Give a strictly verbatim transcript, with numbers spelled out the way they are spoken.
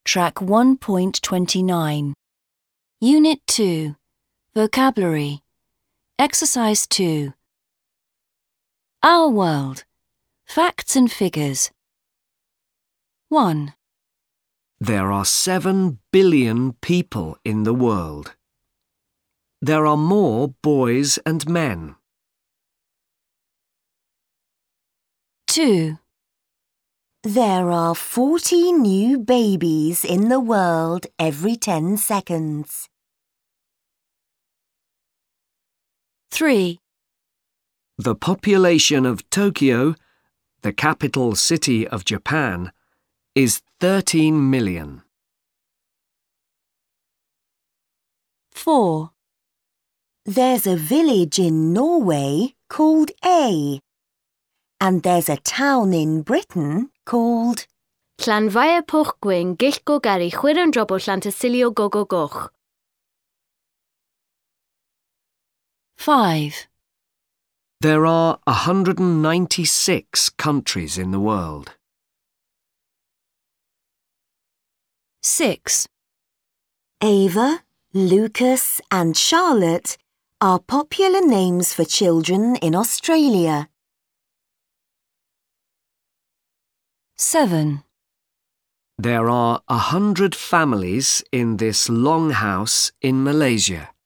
Track one point two nine. Unit two. Vocabulary. Exercise two. Our world. Facts and figures. one. There are seven billion people in the world. There are more boys and men. two. There are forty new babies in the world every ten seconds. three. The population of Tokyo, the capital city of Japan, is thirteen million. four. There's a village in Norway called A. And there's a town in Britain called... Llanfair Pwll Gwyn gillgo gari chwir yn drobl Llantysilio gogo goch. five. There are one hundred ninety-six countries in the world. six. Ava, Lucas and Charlotte are popular names for children in Australia. seven. There are a hundred families in this long house in Malaysia.